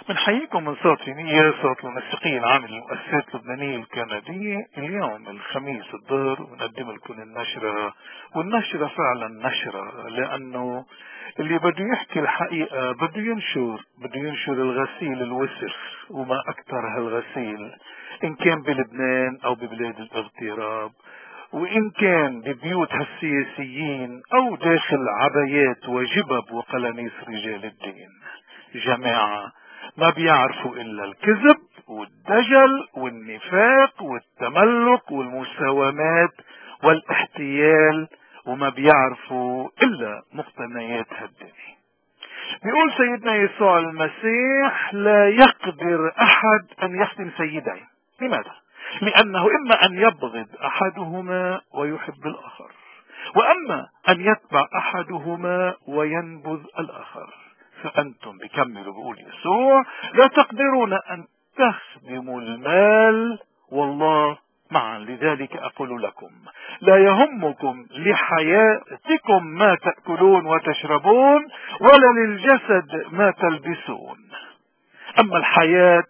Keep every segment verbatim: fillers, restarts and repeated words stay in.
بنحييكم من صوت نية، صوت المنسقين العام للمؤسسات اللبنانية الكندية. اليوم الخميس الظهر ونقدم لكم النشرة، والنشرة فعلا نشرة، لأنه اللي بده يحكي الحقيقة بده ينشر بده ينشر الغسيل الوسخ، وما أكثر هالغسيل إن كان بلبنان أو ببلاد الاغتراب، وإن كان ببيوت هالسياسيين أو داخل عبايات وجبب وقلانيس رجال الدين. جماعة ما بيعرفوا إلا الكذب والدجل والنفاق والتملق والمساومات والاحتيال، وما بيعرفوا إلا مقتنيات هالدنيا. بيقول سيدنا يسوع المسيح: لا يقدر أحد أن يخدم سيدين. لماذا؟ لأنه إما أن يبغض أحدهما ويحب الآخر، وأما أن يتبع أحدهما وينبذ الآخر. فأنتم، بكملوا بيقول يسوع، لا تقدرون أن تخدموا المال والله معا. لذلك أقول لكم: لا يهمكم لحياتكم ما تأكلون وتشربون، ولا للجسد ما تلبسون. أما الحياة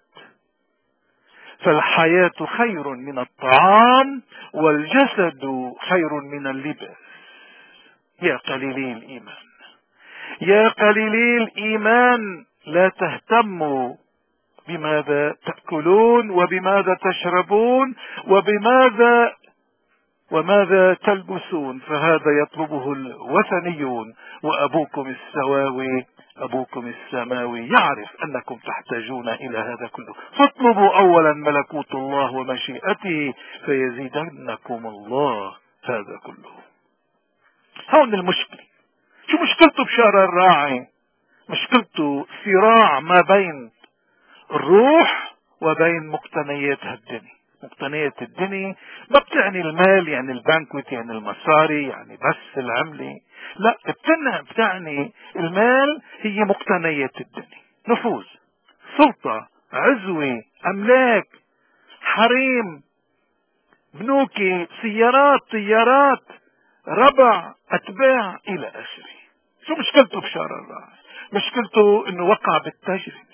فالحياة خير من الطعام، والجسد خير من اللباس. يا قليلي الإيمان، يا قليلي الإيمان، لا تهتموا بماذا تأكلون وبماذا تشربون وبماذا وماذا تلبسون، فهذا يطلبه الوثنيون، وأبوكم السواوي أبوكم السماوي يعرف أنكم تحتاجون إلى هذا كله. فاطلبوا أولا ملكوت الله ومشيئته فيزيدنكم الله هذا كله. هون المشكلة. شو مشكلته بشارع الراعي؟ مشكلته صراع ما بين الروح وبين مقتنيات هالدنيا. مقتنيات الدنيا ما بتعني المال، يعني البنكوت، يعني المصاري، يعني بس العملة. لا، بتعني المال هي مقتنيات الدنيا: نفوذ، سلطة، عزوة، أملاك، حريم، بنوكي، سيارات، طيارات، ربع، أتباع، إلى آخره. شو مشكلته بشارع الراعي؟ مشكلته انه وقع بالتجربة.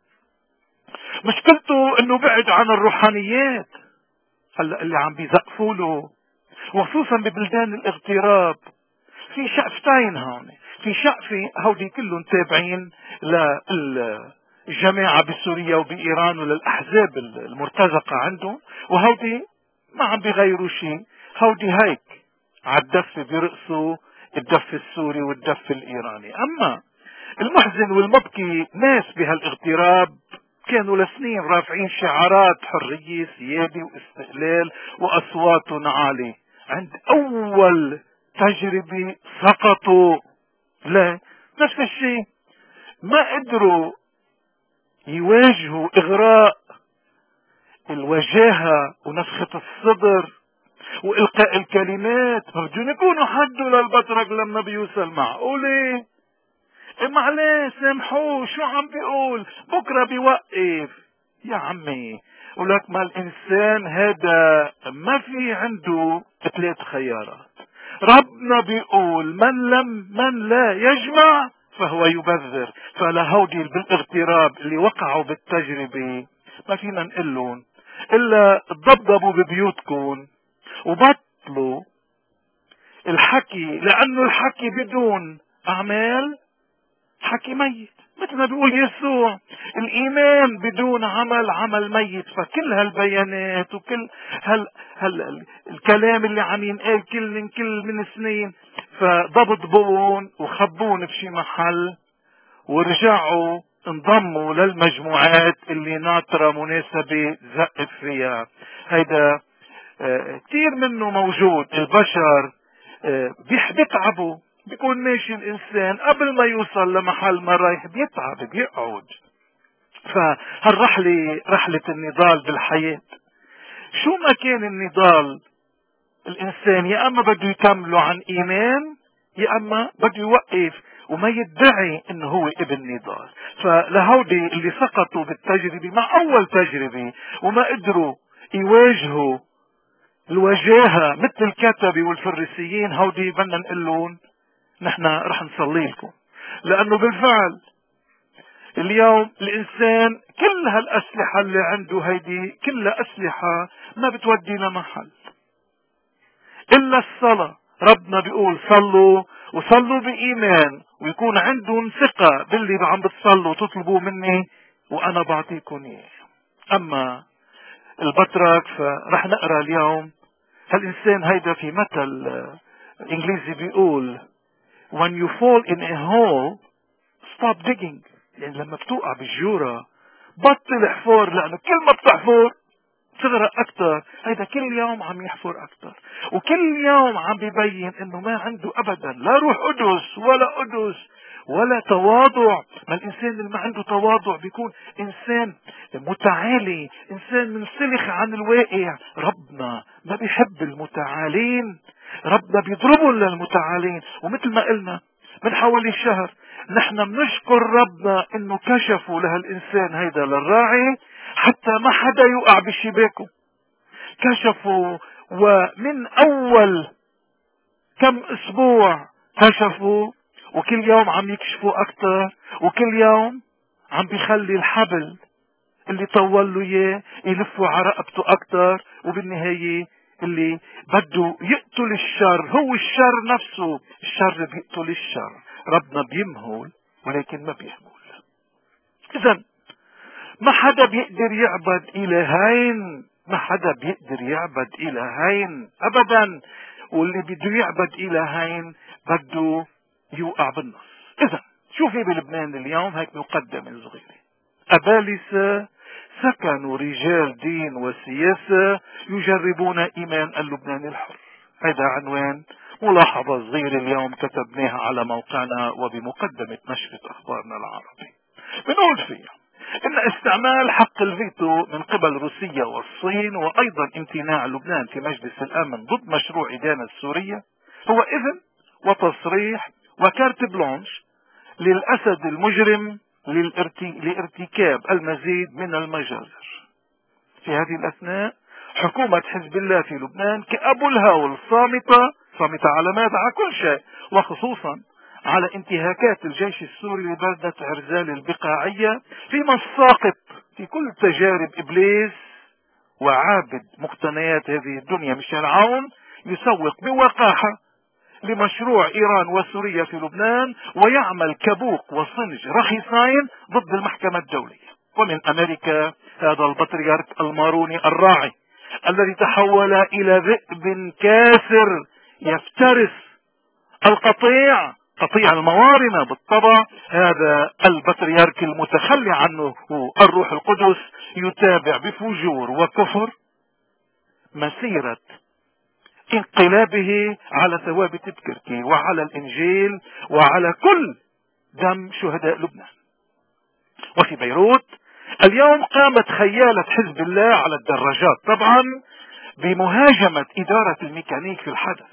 مشكلته انه بعد عن الروحانيات. هلا اللي عم بيزقفوا له، وخصوصا ببلدان الاغتراب، في شقفتين هون. في شقفة هودي كلهم تابعين للجماعة بسوريا وبإيران وللأحزاب المرتزقة عندهم، وهودي ما عم بيغيروا شيء. هودي هيك عالدف بيرقصوا الدف السوري والدف الإيراني. أما المحزن والمبكي، ناس بهالاغتراب كانوا لسنين رافعين شعارات حرية، سيادة، واستقلال، وأصوات عالية. عند أول تجربة سقطوا. لا، نفس الشيء، ما قدروا يواجهوا إغراء الوجاهة ونفخة الصدر وإلقاء الكلمات. بدهم يكونوا حدوا للبطرق لما بيوصل. معقولة؟ إيه معلش سامحوه، شو عم بيقول؟ بكرة بيوقف. يا عمي، ولك ما الإنسان هذا ما في عنده ثلاث خيارات. ربنا بيقول: من لم من لا يجمع فهو يبذر. فلهودي بالاغتراب اللي وقعوا بالتجربة ما فينا نقول لهم إلا تضبضبوا ببيوتكم وبطلوا الحكي، لأنه الحكي بدون أعمال حكي ميت. مثل ما بيقول يسوع: الإيمان بدون عمل عمل ميت. فكل هالبيانات وكل هال, هال الكلام اللي عم ينقال كل من كل من سنين، فضبطبون وخبون بشي محل ورجعوا انضموا للمجموعات اللي ناطرة مناسبة زقف فيها. هيدا اه كتير منه موجود. البشر اه بيتعبوا. بيكون ماشي الإنسان قبل ما يوصل لمحل ما رايح بيتعب، بيقعد. فهالرحلة رحلة النضال بالحياة. شو ما كان النضال، الإنسان يا أما بده يكمله عن إيمان، يا أما بده يوقف وما يدعي إنه هو ابن نضال. فلهودي اللي سقطوا بالتجربة مع أول تجربة وما قدروا يواجهوا الوجاهة مثل الكتبة والفريسيين، هودي بدنا نقول لهم: نحن رح نصلي لكم. لأنه بالفعل اليوم الإنسان كل هالأسلحة اللي عنده هيدي كلها أسلحة ما بتودي لمحل إلا الصلاة. ربنا بيقول صلوا وصلوا بإيمان ويكون عندهم ثقة باللي عم بتصلوا وتطلبوا مني وأنا بعطيكم إياه. أما البطرك فرح نقرأ اليوم هالإنسان هيدا في مثل إنجليزي بيقول when you fall in a hole stop digging. يعني لما بتوقع بالجورة بطل حفور، لأنه كل ما بتحفر تغرق أكتر. هيدا كل يوم عم يحفر أكتر وكل يوم عم بيبين إنه ما عنده أبدا لا روح قدس ولا قدس ولا تواضع. ما الإنسان اللي ما عنده تواضع بيكون إنسان متعالي، إنسان منسلخ عن الواقع. ربنا ما بيحب المتعالين، ربنا بيضربوا للمتعالين. ومثل ما قلنا من حوالي شهر نحن بنشكر ربنا انه كشفوا لهالإنسان هيدا للراعي حتى ما حدا يوقع بشباكه. كشفوا ومن اول كم اسبوع كشفوا وكل يوم عم يكشفوا اكتر وكل يوم عم بيخلي الحبل اللي طول له اياه يلفوا على رقبته اكتر. وبالنهاية اللي بده يقتل الشر هو الشر نفسه. الشر بيقتل الشر. ربنا بيمهل ولكن ما بيهمل. اذا ما حدا بيقدر يعبد الهين، ما حدا بيقدر يعبد الهين ابدا. واللي بده يعبد الهين بده يوقع بالنص. اذا شوفي بلبنان اليوم هيك مقدمة صغيرة. أبالسة سكنوا رجال دين وسياسة يجربون إيمان اللبناني الحر. هذا عنوان ملاحظة صغيرة اليوم كتبناها على موقعنا وبمقدمة نشرة أخبارنا العربي. بنقول فيها إن استعمال حق الفيتو من قبل روسيا والصين وأيضا امتناع لبنان في مجلس الأمن ضد مشروع إدانة سوريا هو إذن وتصريح وكارت بلانش للأسد المجرم لارتكاب المزيد من المجازر. في هذه الأثناء حكومة حزب الله في لبنان كأبو الهول صامتة صامتة على ماذا؟ على كل شيء، وخصوصا على انتهاكات الجيش السوري لبلدة عرزال البقاعية في مساقط في كل تجارب إبليس وعابد مقتنيات هذه الدنيا مشان عون يسوق بوقاحة لمشروع إيران وسوريا في لبنان ويعمل كبوق وصنج رخيصين ضد المحكمة الدولية. ومن أمريكا هذا البطريرك الماروني الراعي الذي تحول إلى ذئب كاسر يفترس القطيع قطيع الموارنة بالطبع. هذا البطريرك المتخلي عنه الروح القدس يتابع بفجور وكفر مسيرة انقلابه على ثوابت بكركي وعلى الإنجيل وعلى كل دم شهداء لبنان. وفي بيروت اليوم قامت خيالة حزب الله على الدراجات طبعا بمهاجمة إدارة الميكانيك في الحدث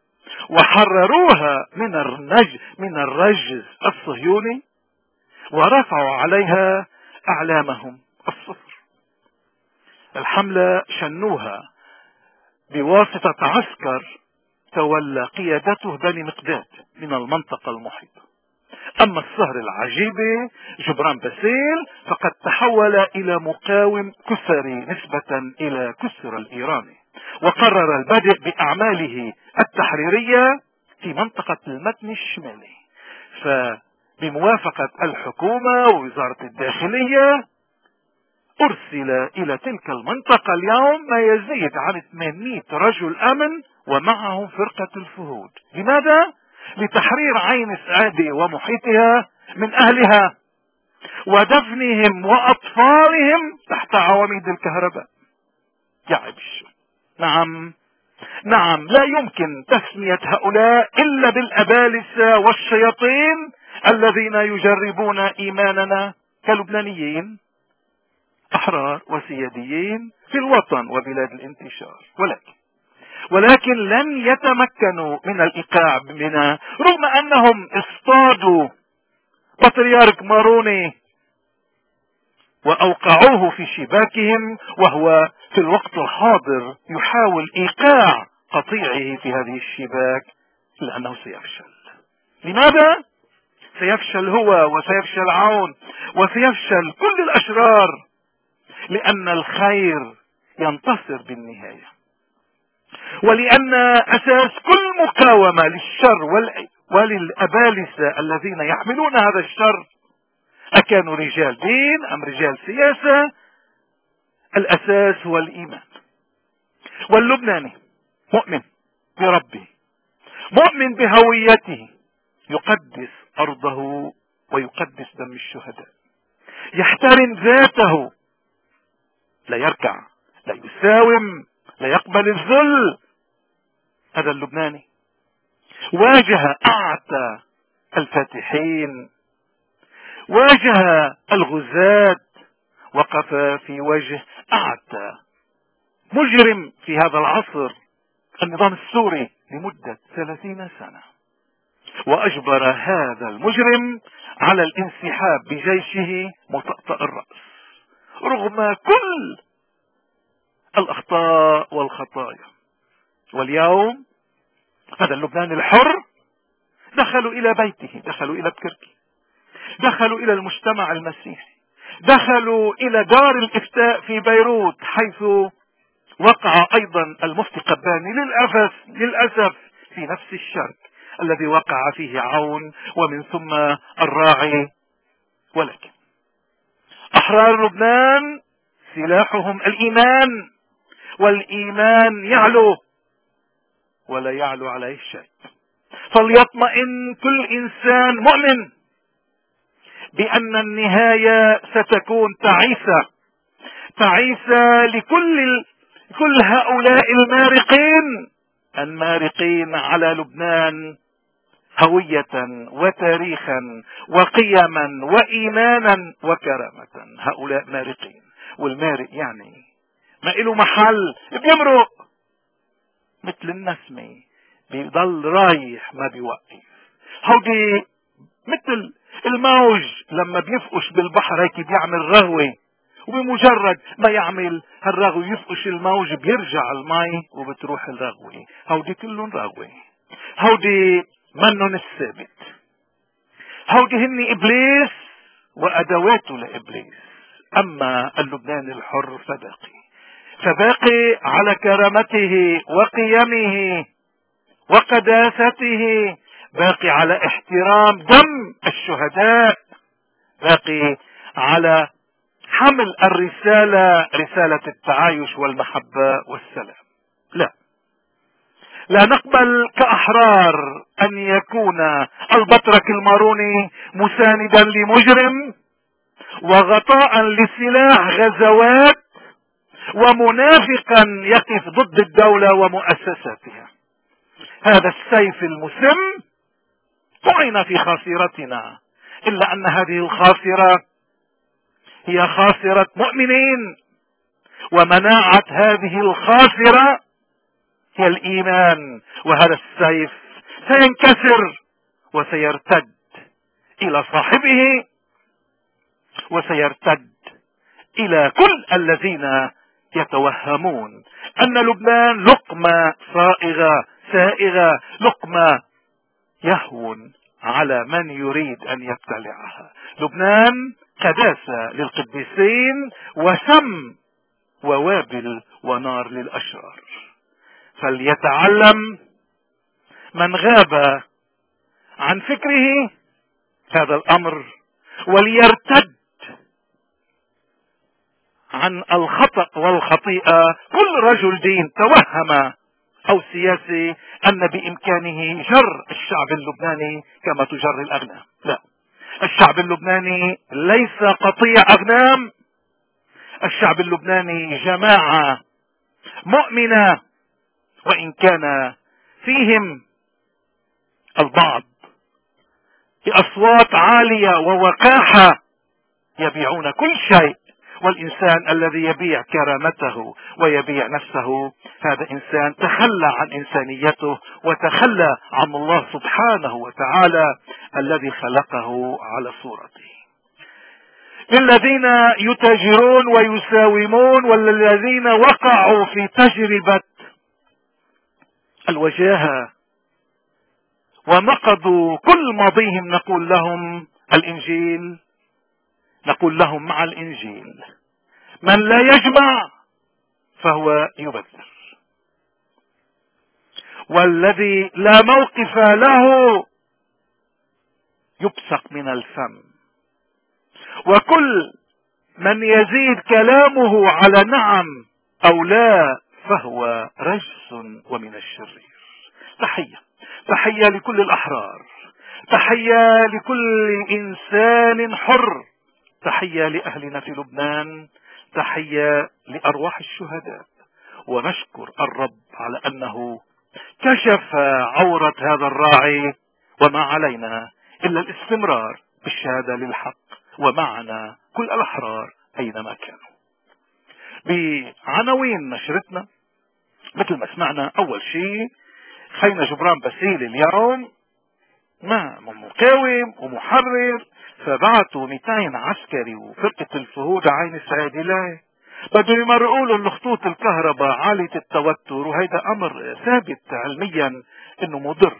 وحرروها من الرج من الرجز الصهيوني ورفعوا عليها أعلامهم الصفر. الحملة شنوها بواسطة عسكر تولى قيادته بني مقداد من المنطقة المحيطة. أما الصهر العجيبة جبران باسيل فقد تحول إلى مقاوم كسري نسبة إلى كسر الإيراني وقرر البدء بأعماله التحريرية في منطقة المتن الشمالي. فبموافقة الحكومة ووزارة الداخلية أرسل إلى تلك المنطقة اليوم ما يزيد عن ثمانمائة رجل أمن ومعهم فرقة الفهود. لماذا؟ لتحرير عين سعادة ومحيطها من أهلها ودفنهم وأطفالهم تحت عواميد الكهرباء. يا عبش. نعم نعم لا يمكن تسمية هؤلاء إلا بالأبالسة والشياطين الذين يجربون إيماننا كلبنانيين أحرار وسياديين في الوطن وبلاد الانتشار. ولكن ولكن لن يتمكنوا من الإيقاع بنا رغم أنهم اصطادوا بطريرك ماروني وأوقعوه في شباكهم وهو في الوقت الحاضر يحاول إيقاع قطيعه في هذه الشباك لأنه سيفشل. لماذا؟ سيفشل هو وسيفشل عون وسيفشل كل الأشرار، لأن الخير ينتصر بالنهاية، ولأن أساس كل مقاومة للشر وللأبالسة الذين يحملون هذا الشر أكانوا رجال دين أم رجال سياسة، الأساس هو الإيمان. واللبناني مؤمن بربه، مؤمن بهويته، يقدس أرضه ويقدس دم الشهداء، يحترم ذاته، لا يركع، لا يساوم، لا يقبل الذل. هذا اللبناني واجه أعتى الفاتحين، واجه الغزاة، وقف في وجه أعتى مجرم في هذا العصر، النظام السوري، لمدة ثلاثين سنة، وأجبر هذا المجرم على الانسحاب بجيشه مطأطأ الرأس رغم كل الأخطاء والخطايا. واليوم هذا اللبناني الحر دخلوا إلى بيته، دخلوا إلى بكركي، دخلوا إلى المجتمع المسيحي، دخلوا إلى دار الإفتاء في بيروت، حيث وقع أيضا المفتي قباني للأسف للأسف في نفس الشرك الذي وقع فيه عون ومن ثم الراعي. ولكن أحرار لبنان سلاحهم الإيمان، والإيمان يعلو ولا يعلو عليه شيء. فليطمئن كل إنسان مؤمن بأن النهاية ستكون تعيسة، تعيسة لكل كل هؤلاء المارقين المارقين على لبنان هوية وتاريخا وقيما وإيمانا وكرامة. هؤلاء مارقين، والمارق يعني ما له محل، بيمرق مثل النسمة، بيضل رايح ما بيوقف. هودي مثل الموج لما بيفقش بالبحر هيك بيعمل رغوة، وبمجرد ما يعمل هالرغوة يفقش الموج بيرجع المي وبتروح الرغوة. هودي كلهم رغوة، هودي منن الثابت، هودي هن إبليس وأدواته لإبليس. أما اللبناني الحر فباقي فباقي على كرامته وقيمه وقداسته، باقي على احترام دم الشهداء، باقي على حمل الرسالة، رسالة التعايش والمحبة والسلام. لا لا نقبل كأحرار أن يكون البطرك الماروني مساندا لمجرم وغطاء لسلاح غزوات ومنافقا يقف ضد الدولة ومؤسساتها. هذا السيف المسم طعن في خاصرتنا، إلا أن هذه الخاصرة هي خاصرة مؤمنين، ومناعة هذه الخاصرة هي الإيمان. وهذا السيف سينكسر وسيرتد إلى صاحبه، وسيرتد إلى كل الذين يتوهمون أن لبنان لقمة صائغة سائغة، لقمة يهون على من يريد أن يبتلعها. لبنان قداسة للقديسين وسم ووابل ونار للأشرار. فليتعلم من غاب عن فكره هذا الأمر، وليرتد عن الخطأ والخطيئة كل رجل دين توهم أو سياسي أن بإمكانه جر الشعب اللبناني كما تجر الأغنام. لا، الشعب اللبناني ليس قطيع أغنام، الشعب اللبناني جماعة مؤمنة، وإن كان فيهم البعض بأصوات عالية ووقاحة يبيعون كل شيء. والإنسان الذي يبيع كرامته ويبيع نفسه هذا إنسان تخلى عن إنسانيته وتخلى عن الله سبحانه وتعالى الذي خلقه على صورته. للذين يتاجرون ويساومون والذين وقعوا في تجربة الوجاهة ونقضوا كل ماضيهم نقول لهم الإنجيل، نقول لهم مع الإنجيل من لا يجمع فهو يبذر، والذي لا موقف له يبصق من الفم، وكل من يزيد كلامه على نعم أو لا فهو رجس ومن الشرير. تحية، تحية لكل الأحرار، تحية لكل إنسان حر، تحية لأهلنا في لبنان، تحية لأرواح الشهداء. ونشكر الرب على أنه كشف عورة هذا الراعي، وما علينا إلا الاستمرار بالشهادة للحق، ومعنا كل الأحرار أينما كانوا. بعناوين نشرتنا مثل ما سمعنا، أول شيء خينا جبران باسيل اليوم ما مقاوم ومحرر، فبعثوا مئتين عسكري وفرقة الفهود عين سعيد له بدهم يمرقوا له الخطوط الكهرباء عالية التوتر، وهيدا أمر ثابت علميا إنه مضر.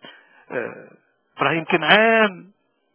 إبراهيم كنعان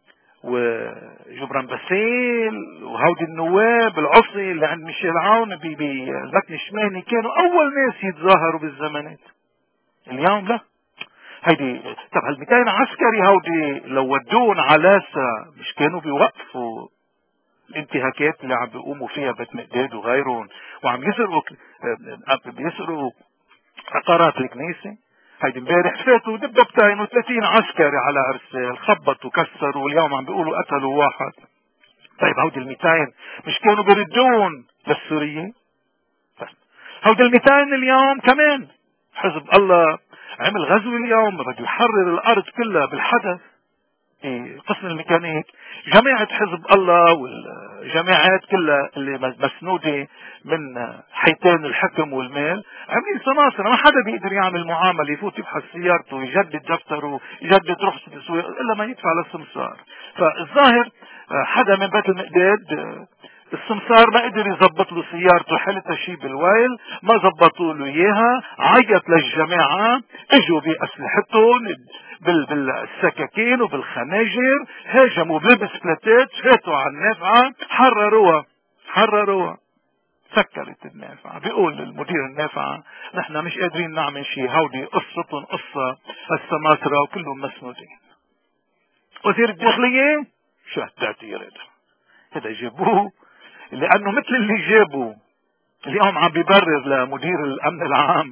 وجبران باسيل وهودي النواب العصي اللي عند ميشيل عون بالمتن الشمالي كانوا أول ناس يتظاهروا بالزمانات. اليوم لا. هيدي طب هالمئتين عسكري هودي لو ودون علاسة مش كانوا بيوقفوا الانتهاكات اللي عم بيقوموا فيها بيت مقداد وغيرهم، وعم يسرقوا بيسرقوا عقارات الكنيسة؟ هيدي امبارح فاتوا دبابتين وثلاثين عسكري على ارسال، خبطوا وكسروا، واليوم عم بيقولوا قتلوا واحد. طيب هودي المئتين مش كانوا بيردون للسوريين؟ طيب هودي المئتين اليوم كمان حزب الله عمل غزو اليوم بده يحرر الارض كلها بالحدث. إيه قسم الميكانيك، جماعة حزب الله والجماعات كلها اللي مسنودة من حيتان الحكم والمال عاملين سماسرة، ما حدا بيقدر يعمل معاملة، يفوت يبحث سيارته يجدد دفتره يجدد رخصة السويق الا ما يدفع للسمسار. فالظاهر حدا من بيت المقداد السمسار ما قدر يزبط له سيارته، حالتها شي بالويل، ما زبطوا له اياها، عيط للجماعة، اجوا باسلحتهم بالسكاكين وبالخناجر، هاجموا بالبسكليتات، فاتوا على النافعة، حرروها حرروها سكرت النافعة. بيقول المدير النافعة نحن مش قادرين نعمل شيء، هودي قصتهم قصة السماسرة وكلهم مسنودين. وزير الداخلية شو هالتعتير هذا؟ هذا جابوه لأنه مثل اللي جابوا اليوم عم بيبرر لمدير الأمن العام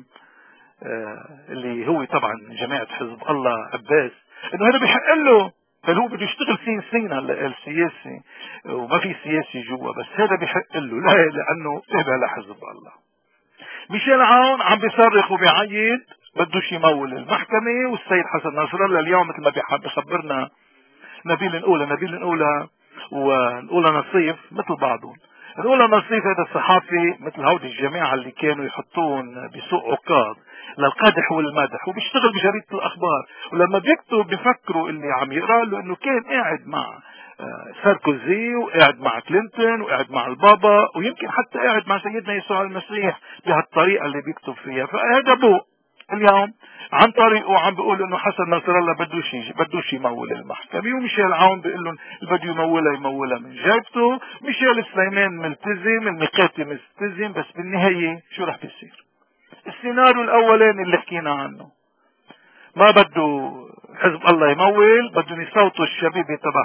اللي هو طبعا جماعة حزب الله عباس انه هذا بيحق له، بل هو بده يشتغل سين سين هلا السياسي وما في سياسي جوا، بس هذا بيحق له لا لانه تابع لحزب الله. ميشيل عون عم بيصرخ وبيعيد بدوش يمول المحكمة، والسيد حسن ناصر الله اليوم مثل ما بيخبرنا نبيل نقولها نبيل نقولها ونقولها نصيف مثل بعضهم. نقولها نصيف هذا الصحافي مثل هودي الجماعة اللي كانوا يحطون بسوق عكاظ للقدح والمدح، وبيشتغل بجريدة الأخبار، ولما بيكتب بيفكروا اللي عم يقرأ له إنه كان قاعد مع ساركوزي وقاعد مع كلينتون وقاعد مع البابا، ويمكن حتى قاعد مع سيدنا يسوع المسيح بهالطريقة اللي بيكتب فيها. فهذا بو اليوم عن طريقه عم بيقول انه حسن نصر الله بدوش يجي بدوش يمول المحكمة، وميشيل عون بيقول لهم اللي بده يمولها يمولها من جيبته، ميشيل سليمان ملتزم، الميقاتي ملتزم، بس بالنهاية شو رح بيصير؟ السيناريو الاولاني اللي حكينا عنه، ما بده حزب الله يمول، بدهم يصوتوا الشبيبة تبع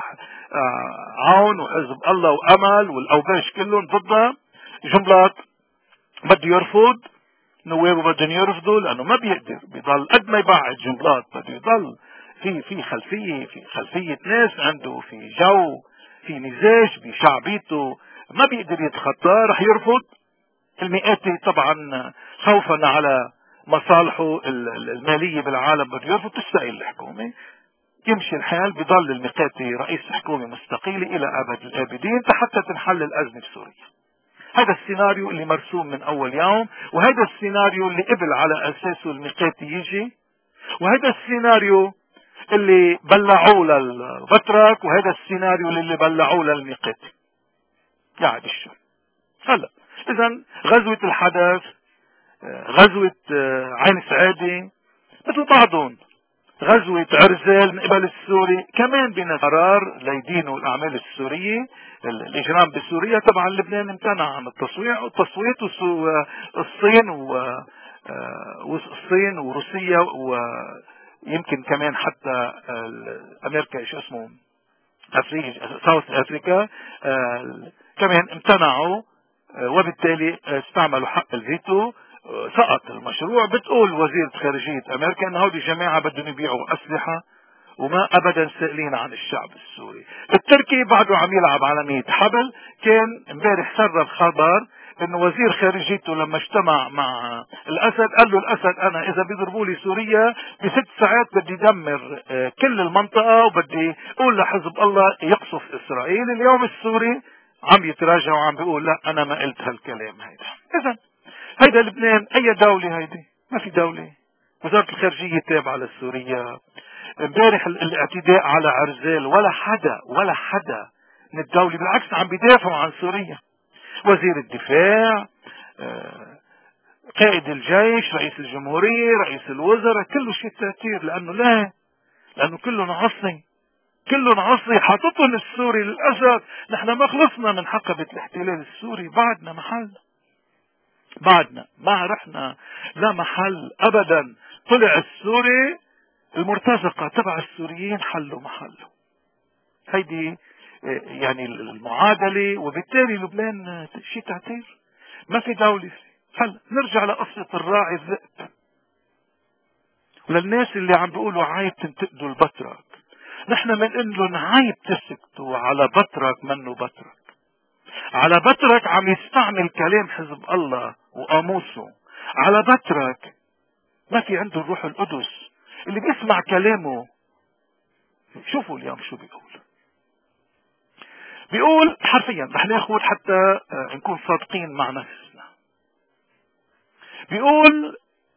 عون وحزب الله وامل والاوباش كلهم ضدها، جنبلاط بده يرفض، نوابه بدهم يرفضوا لانه ما بيقدر، بيضل قد ما يبعد جنبلاط بده يضل في في خلفيه في خلفيه ناس عنده في جو في مزاج بشعبيته ما بيقدر يتخطاه، رح يرفض. المئاتي طبعا خوفا على مصالحه الماليه بالعالم بده يرفض، تستقيل الحكومه، يمشي الحال، بضل الميقاتي رئيس حكومه مستقيله الى ابد الابدين حتى تنحل الازمه بسوريا. هذا السيناريو اللي مرسوم من اول يوم، وهذا السيناريو اللي قبل على اساسه الميقاتي يجي، وهذا السيناريو اللي بلعوه للبطرك، وهذا السيناريو اللي بلعوه للميقاتي. قاعد الشر هلا. اذا غزوة الحدث، غزوة عين سعادة مثل بعضهم، غزوة عرزال من قبل السوري كمان بقرار ليدينوا الأعمال السورية الإجرام بسوريا. طبعا لبنان امتنع عن التصويت والتصويت الصين والصين وروسيا ويمكن كمان حتى أمريكا شو اسمه أفريقيا ساوث أفريكا كمان امتنعوا، وبالتالي استعملوا حق الفيتو. سقط المشروع. بتقول وزيرة خارجية أمريكا أن هؤلاء الجماعة بدهم يبيعوا أسلحة وما أبدا سائلين عن الشعب السوري. التركي بعده عم يلعب على مية حبل. كان امبارح سرب خبر انه وزير خارجيته لما اجتمع مع الاسد قال له الاسد انا اذا بيضربوا لي سوريا بست ساعات بدي دمر كل المنطقة وبدي اقول لحزب الله يقصف اسرائيل. اليوم السوري عم يتراجع وعم بيقول لا انا ما قلت هالكلام هيدا. اذا هيدا لبنان اي دولة هيدي؟ ما في دولة. وزارة الخارجية تابعة للسورية. امبارح الاعتداء على عرزال ولا حدا ولا حدا من الدولة بالعكس عم بيدافعوا عن سوريا. وزير الدفاع، قائد الجيش، رئيس الجمهورية، رئيس الوزراء، كله شيء تأثير. لأنه لا لأنه كله عصي كله عصي حاططهم السوري للأسف. نحن ما خلصنا من حقبة الاحتلال السوري. بعدنا محل بعدنا ما رحنا لا محل أبدا. طلع السوري المرتزقة تبع السوريين حلوا محله. هيدي يعني المعادلة. وبالتالي لبنان شيء تعتير ما في دولة. هلا نرجع لقصة الراعي الذئب وللناس اللي عم بيقولوا عيب تنتقدوا البطرك. نحن بنقول لهم عيب تسكتوا على بطرك منه بطرك. على بطرك عم يستعمل كلام حزب الله وقاموسه. على بطرك ما في عنده الروح القدس اللي بيسمع كلامه. شوفوا اليوم شو بيقول. بيقول حرفيا رح ناخذ حتى نكون صادقين مع نفسنا. بيقول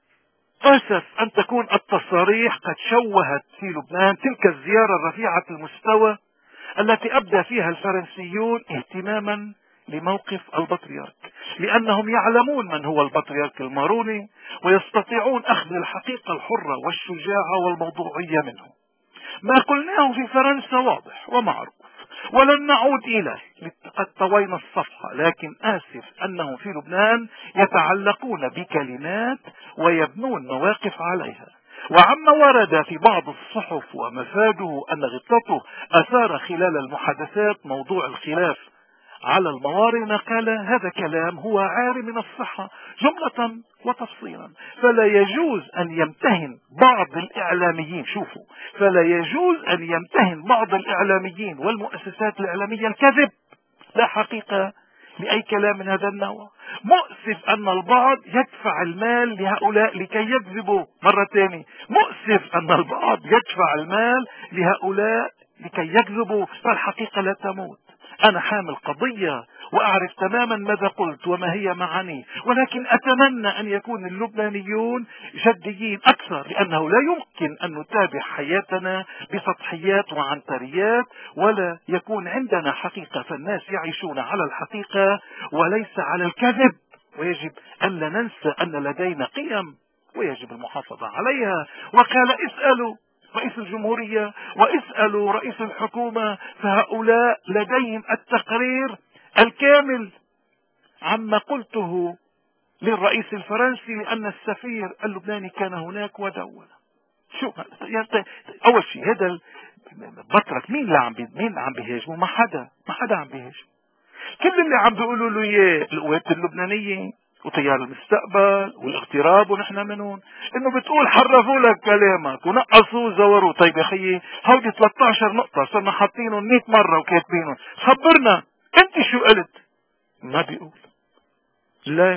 أسف أن تكون التصاريح قد شوهت في لبنان تلك الزيارة الرفيعة المستوى التي أبدى فيها الفرنسيون اهتماما لموقف البطريرك، لأنهم يعلمون من هو البطريرك الماروني ويستطيعون أخذ الحقيقة الحرة والشجاعة والموضوعية منه. ما قلناه في فرنسا واضح ومعروف ولن نعود إليه، قد طوينا الصفحة. لكن آسف أنهم في لبنان يتعلقون بكلمات ويبنون مواقف عليها. وعما ورد في بعض الصحف ومفاده أن غطته أثار خلال المحادثات موضوع الخلاف على الموارنة، قال هذا كلام هو عار من الصحة جملة وتفصيلا. فلا يجوز أن يمتهن بعض الإعلاميين شوفوا فلا يجوز أن يمتهن بعض الإعلاميين والمؤسسات الإعلامية الكذب لا حقيقة لأي كلام من هذا النوع. مؤسف أن البعض يدفع المال لهؤلاء لكي يكذبوا. مرة ثانية مؤسف أن البعض يدفع المال لهؤلاء لكي يكذبوا، فالحقيقة لا تموت. أنا حامل قضية وأعرف تماما ماذا قلت وما هي معاني، ولكن أتمنى أن يكون اللبنانيون جديين أكثر، لأنه لا يمكن أن نتابع حياتنا بسطحيات وعنتريات، ولا يكون عندنا حقيقة. فالناس يعيشون على الحقيقة وليس على الكذب. ويجب أن لا ننسى أن لدينا قيم ويجب المحافظة عليها. وقال اسألوا رئيس الجمهورية واسألوا رئيس الحكومة، فهؤلاء لديهم التقرير الكامل عما قلته للرئيس الفرنسي، لأن السفير اللبناني كان هناك ودون. شو يعني أول شيء هذا بطرك مين اللي عم بي مين اللي عم بيهاجمه؟ ما حدا ما حدا عم بيهاجمه. كل اللي عم بيقولوا له اياه القوات اللبنانية وتيار المستقبل والاغتراب ونحن منهم، انه بتقول حرفوا لك كلامك ونقصوا وزوروا. طيب يا خيي هودي ثلاثة عشر نقطة صرنا حاطينهم مئة مرة وكاتبينهم، خبرنا انت شو قلت. ما بيقول. لا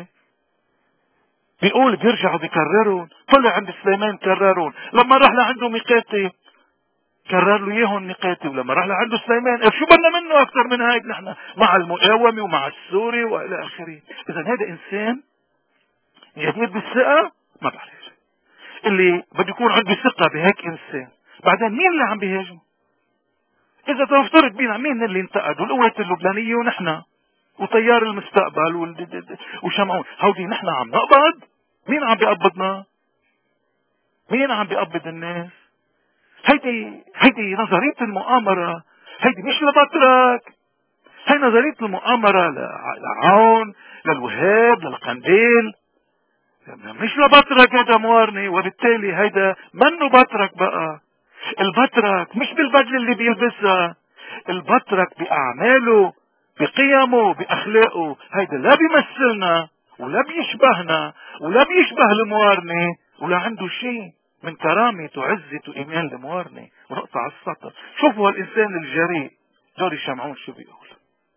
بيقول بيرجعوا بيكررون. طلع عند سليمان كررون، لما راح لعنده ميقاتي كرر له اياهم ميقاتي، ولما راح لعنده سليمان شو بدنا منه اكثر من هيك؟ نحن مع المقاومة ومع السوري والى اخره. اذا هذا انسان جدير بالثقة ما بعرف اللي بده يكون عنده ثقة بهيك انسان. بعدين مين اللي عم بيهاجم؟ اذا تفترض بينا مين اللي انتقدوا؟ القوات اللبنانية ونحن وتيار المستقبل وشمعون. هودي نحن عم نقبض. مين عم بيقبضنا؟ مين عم بيقبض الناس؟ هيدي هيدي نظرية المؤامرة، هيدي مش لبطرك، هي نظرية المؤامرة لعون، للوهاب، للقنديل، مش لبطرك هيدا موارني. وبالتالي هيدا منه بطرك بقى. البطرك مش بالبدلة اللي بيلبسها، البطرك بأعماله، بقيمه، بأخلاقه. هيدا لا بيمثلنا ولا بيشبهنا ولا بيشبه الموارنة ولا عنده شيء من كرامة وعزة وإيمان الموارنة. ونقطع السطر. شوفوا هالإنسان الجريء دوري شمعون شو بيقول.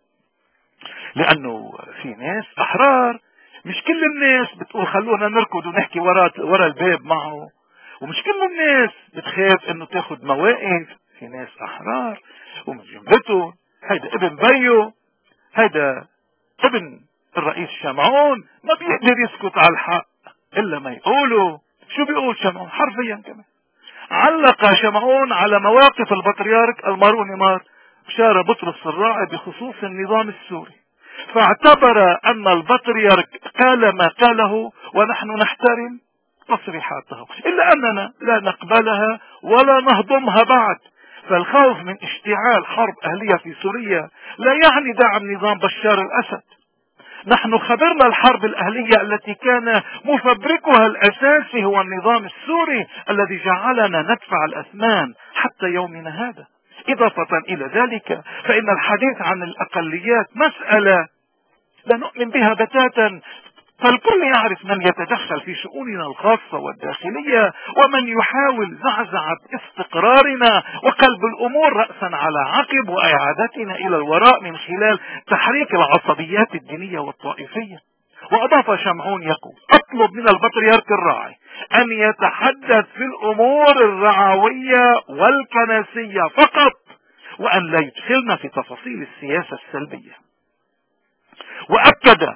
لأنه في ناس أحرار، مش كل الناس بتقول خلونا نركض ونحكي ورا ورا الباب معه، ومش كل الناس بتخاف انه تاخد مواقف. في ناس احرار ومن جملته هيدا ابن بيو، هيدا ابن الرئيس شمعون، ما بيقدر يسكت على الحق الا ما يقوله. شو بيقول شمعون حرفيا كمان؟ علق شمعون على مواقف البطريرك الماروني مار بشارة بطرس الراعي بخصوص النظام السوري، فاعتبر ان البطريرك قال ما قاله ونحن نحترم تصريحاته، الا اننا لا نقبلها ولا نهضمها بعد. فالخوف من اشتعال حرب اهلية في سوريا لا يعني دعم نظام بشار الاسد. نحن خبرنا الحرب الاهلية التي كان مفبركها الاساسي هو النظام السوري الذي جعلنا ندفع الاثمان حتى يومنا هذا. اضافة الى ذلك فان الحديث عن الاقليات مسألة لا نؤمن بها بتاتا، فالكل يعرف من يتدخل في شؤوننا الخاصة والداخلية ومن يحاول زعزعة استقرارنا وقلب الامور رأسا على عقب واعادتنا الى الوراء من خلال تحريك العصبيات الدينية والطائفية. واضاف شمعون يقول: اطلب من البطريرك الراعي ان يتحدث في الامور الرعوية والكنسية فقط، وان لا يدخلنا في تفاصيل السياسة السلبية. واكد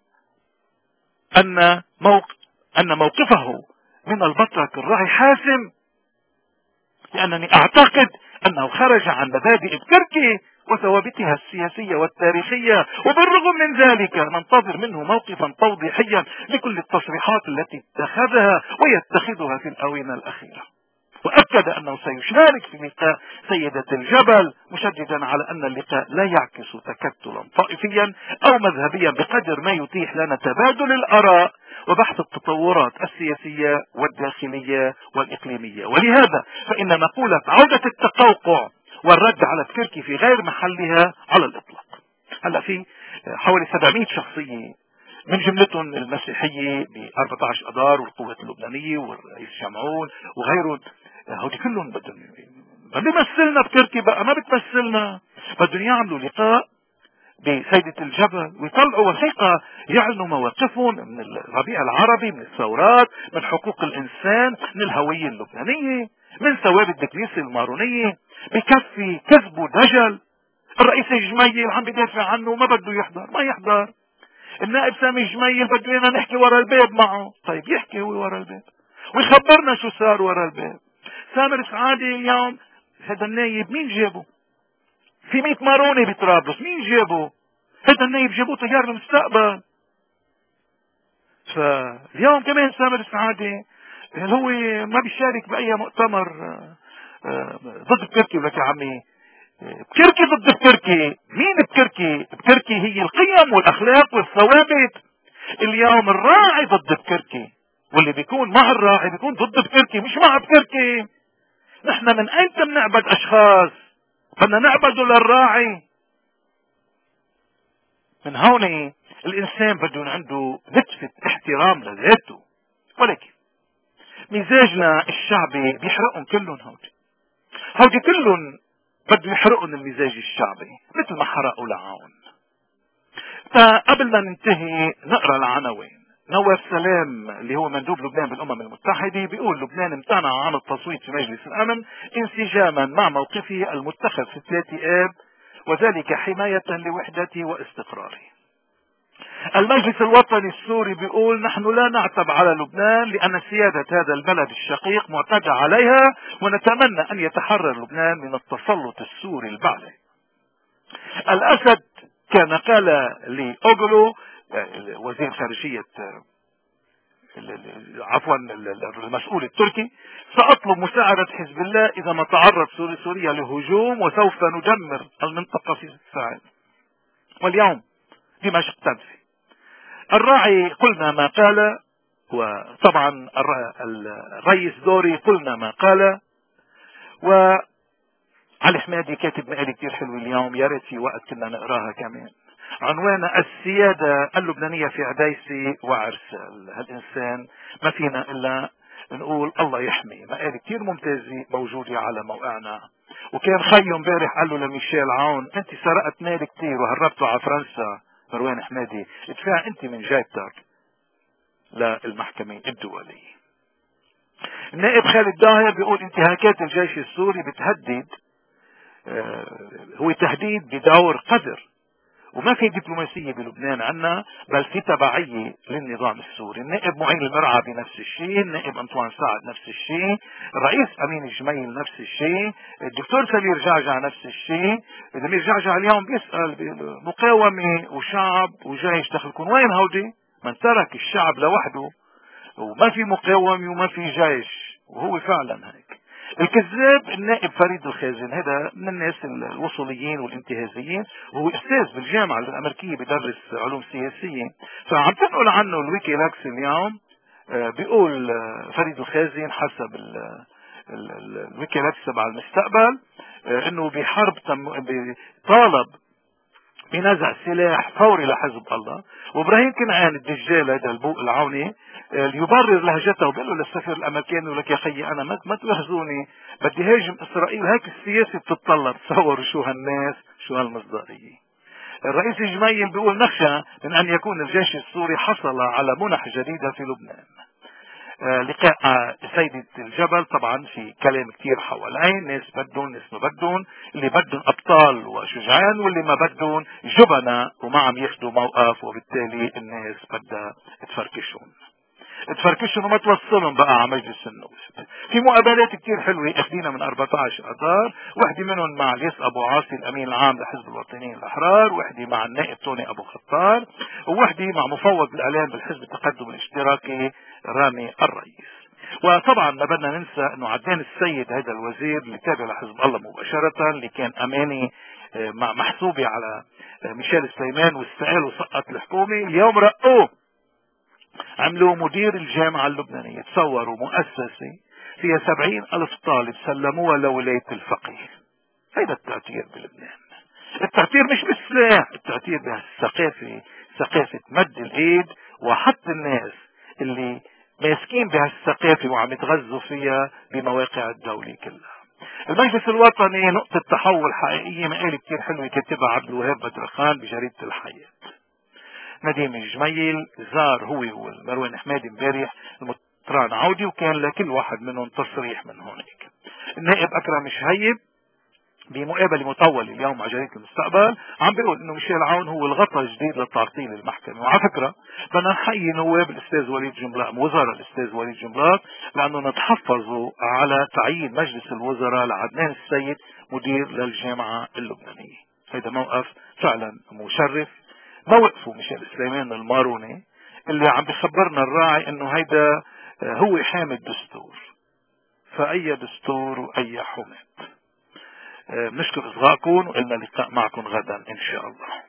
ان موقف ان موقفه من البطرك الراعي حاسم، لانني اعتقد انه خرج عن مبادئ بتركي وثوابتها السياسية والتاريخية، وبالرغم من ذلك ننتظر منه موقفا توضيحيا لكل التصريحات التي اتخذها ويتخذها في الاونة الاخيرة. واكد انه سيشارك في لقاء سيدة الجبل، مشددا على ان اللقاء لا يعكس تكتلا طائفيا او مذهبيا بقدر ما يتيح لنا تبادل الاراء وبحث التطورات السياسية والداخلية والاقليمية. ولهذا فان مقولة عودة التقوقع والرد على بكركي في غير محلها على الاطلاق. هلا في حوالي سبعمئة شخصية من جملتهم المسيحية ب أربعة عشر اذار والقوات اللبنانية والرئيس شمعون وغيرهم، هودي كلهم بدهم ما بيمثلنا بتركي بقى، ما بتمثلنا. بدهم يعملوا لقاء بسيدة الجبل ويطلعوا وثيقة يعلنوا مواقفهم من الربيع العربي، من الثورات، من حقوق الانسان، من الهوية اللبنانية، من ثوابت الكنيسة المارونية. بكفي كذب ودجل. الرئيس الجميل عم بدافع عنه ما بده يحضر، ما يحضر. النائب سامي الجميل بده لنا نحكي ورا الباب معه، طيب يحكي هو ورا الباب ويخبرنا شو صار ورا الباب. سامر سعادي اليوم هذا النايب مين جابه؟ في مئة ماروني بطرابلس، مين جابه؟ هذا النايب جابوه تيار المستقبل. فاليوم كمان سامر سعادي هو ما بيشارك باي مؤتمر ضد بكركي. ولك يا عمي بكركي ضد بكركي، مين بكركي؟ بكركي هي القيم والاخلاق والثوابت. اليوم الراعي ضد بكركي، واللي بيكون مع الراعي بيكون ضد بكركي مش مع بكركي. نحن من اين بنعبد اشخاص؟ بدنا نعبده للراعي. من هون الانسان بده عنده نتفة احترام لذاته. ولكن مزاجنا الشعبي بيحرقهم كلهم. هودي هودي كلهم بده يحرقهم المزاج الشعبي مثل ما حرقوا لعون. فقبل ما ننتهي نقرا العناوين. نواف سلام اللي هو مندوب لبنان بالامم المتحدة بيقول: لبنان امتنع عن التصويت في مجلس الامن انسجاما مع موقفه المتخذ في ثلاثة اب، وذلك حماية لوحدته واستقراره. المجلس الوطني السوري بيقول: نحن لا نعتب على لبنان لأن سيادة هذا البلد الشقيق معتدى عليها، ونتمنى أن يتحرر لبنان من التسلط السوري البعثي. الأسد كان قال لأوغلو وزير خارجية عفوا المسؤول التركي: سأطلب مساعدة حزب الله إذا ما تعرض سوريا لهجوم، وسوف ندمر المنطقة في ساعات. واليوم دمشق تنفي. الراعي قلنا ما قال، وطبعا الرئيس دوري قلنا ما قال. وعلي حمادي كاتب مقالة كتير حلوة اليوم، يا ريت في وقت كنا نقراها كمان، عنوان السيادة اللبنانية في عديسي وعرسال. هالإنسان ما فينا إلا نقول الله يحمي. مقالة كتير ممتازة موجودة على موقعنا. وكان خيو امبارح قال له لميشيل عون: انت سرقت مال كتير وهربته على فرنسا. مروان حمادي: ادفع انت من جيبتك للمحكمة الدولية. النائب خالد داهر بيقول: انتهاكات الجيش السوري بتهدد، آه هو تهديد بدور قذر، وما في دبلوماسية بلبنان عنا، بل في تبعية للنظام السوري. النائب معين المرعى بنفس الشيء، النائب انطوان سعد نفس الشيء، الرئيس امين الجميل نفس الشيء، الدكتور سمير جعجع نفس الشيء. سمير جعجع اليوم بيسأل: مقاومة وشعب وجيش دخلكم وين هودي؟ من ترك الشعب لوحده وما في مقاومة وما في جيش، وهو فعلا هيك. الكذاب النائب فريد الخازن، هذا من الناس الوصوليين والانتهازيين، وهو استاذ بالجامعة الامريكية بدرس علوم سياسية. فعم تنقل عنه الويكي لاكس اليوم، بيقول فريد الخازن حسب الويكي لاكس تبع المستقبل انه بحرب طالب بنزع سلاح فوري لحزب الله. وابراهيم كنعان الدجال هذا البوق العوني يبرر لهجته وبيقول له للسفير الامريكاني: لك يا خيي انا ما, ما تواخذوني، بدي هاجم اسرائيل. هيك السياسه بتتطلب. تصوروا شو هالناس، شو هالمصداقيه. الرئيس الجميل بيقول: نخشى من ان يكون الجيش السوري حصل على منح جديده في لبنان. آه لقاء سيدة الجبل طبعا في كلام كتير حوالين، ناس بدون ناس ما بدون، اللي بدون ابطال وشجعان واللي ما بدون جبناء وما عم ياخدوا موقف، وبالتالي الناس بدها تفركشهم تفركشهم وما توصلهم بقى على مجلس النواب. في مقابلات كتير حلوة اخذينا من أربعة عشر اذار، وحدة منهم مع الياس ابو عاصي الامين العام لحزب الوطنيين الاحرار، وحدة مع النائب توني ابو خطار، ووحدة مع مفوض الاعلام بالحزب التقدم الاشتراكي رامي الرئيس. وطبعا ما بدنا ننسى انه عدنان السيد هذا الوزير اللي تابع لحزب الله مباشرة، اللي كان اماني مع محسوبة على ميشيل سليمان واستقال وسقط الحكومة، اليوم رقوه عملوا مدير الجامعة اللبنانية. تصوروا مؤسسة فيها سبعين ألف طالب سلموها لولاية الفقيه. هيدا التعتير بلبنان. التعتير مش بالسلاح، التعتير بهالثقافة، ثقافة مد الإيد وحط الناس اللي ماسكين بهالثقافة وعم يتغذوا فيها بمواقع الدولة كلها. المجلس الوطني نقطة تحول حقيقية، مقالة كتير حلوة كاتبها عبد الوهاب بدرخان بجريدة الحياة. نديم الجميل زار هو ومروان حمادي امبارح المطران عودي، وكان لكل واحد منهم تصريح من هونيك. النائب اكرم شهيب بمقابله مطوله اليوم مع جريده المستقبل عم بيقول انه ميشيل عون هو الغطاء الجديد لتعطيل المحكمه. وعلى فكره بدنا نحيي نواب الاستاذ وليد جنبلاط، وزراء الاستاذ وليد جنبلاط، لانه تحفظوا على تعيين مجلس الوزراء لعدنان السيد مدير للجامعه اللبنانيه. هذا موقف فعلا مشرف. ما وقفوا ميشيل سليمان الماروني اللي عم بخبرنا الراعي انه هيدا هو حامي الدستور، فاي دستور واي حماة. بنشكر اصغائكم، وإلنا لقاء معكم غدا ان شاء الله.